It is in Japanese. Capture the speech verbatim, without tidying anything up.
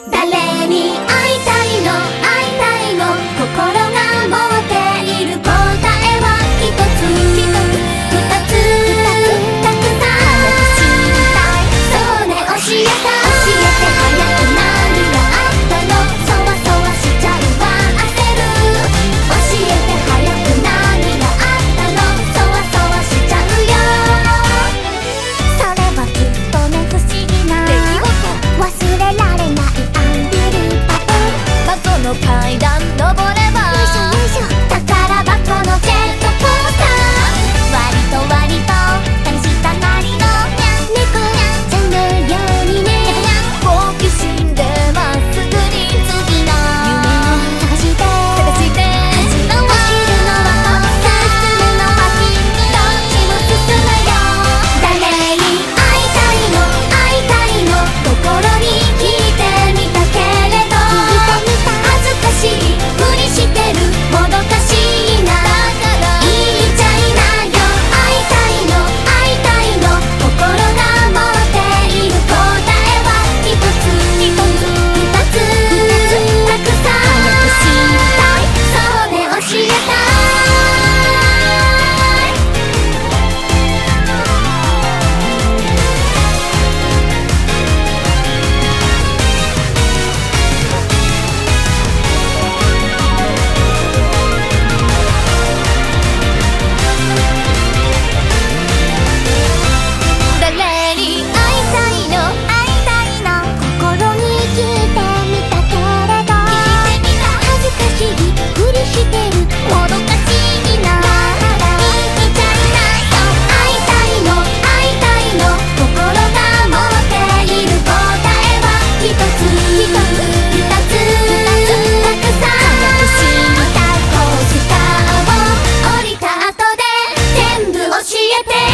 誰に会いたいの会いたいの心が持っている答えは一つ二つたくさん知りたいそうね教えた教えて早く何があったのそわそわしちゃうわ焦る教えて早く何があったのそわそわしちゃうよそれはきっとね不思議な忘れられないアンビリバボー謎の階段登ればよいしょよいしょ宝箱のジェットコースター割と割と試したなりの猫ちゃんのようにね好奇心でまっすぐに次の夢を探して探して走るのは進むのは君どっちも進むよ誰に会いたいの会いたいの心に聞いてみたけれど恥ずかしいふりしてるもどかしいな言いちゃいなよ会いたいの会いたいの心が持っている答えは一つ二つたくさん早く知りたいそうね教えたい誰に会いたいの会いたいの心に聞いてみたけれど恥ずかしいふりしてるもどかしいな言いちゃいなよ会いたいの会いたいの心が持っている答えは一つ二つたくさん早く知りたいコースターを降りた後で全部教えて